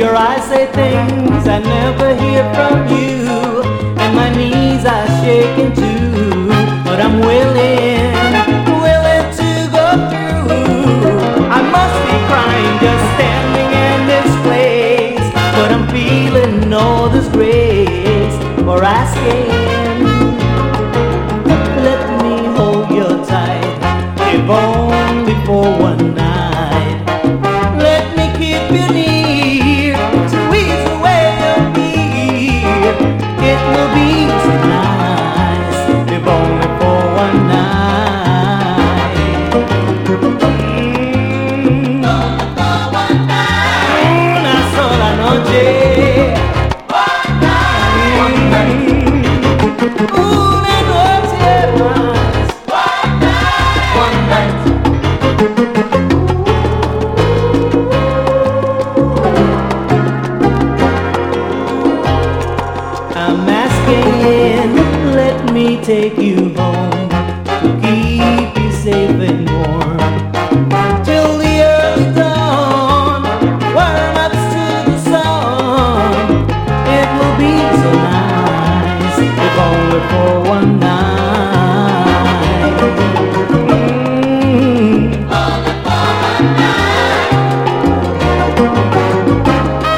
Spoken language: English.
Your eyes say things I never hear from you, and my knees are shaking too. But I'm willing to go through. I must be crying just standing in this place, but I'm feeling all this grace for asking. Let me hold you tight, if only for one night. Let me keep you near, squeeze away your fear. It will be so nice, if only for one night. Only for one night. Una sola noche. One night. Una noche más. One night. One night. I'm asking, let me take you home.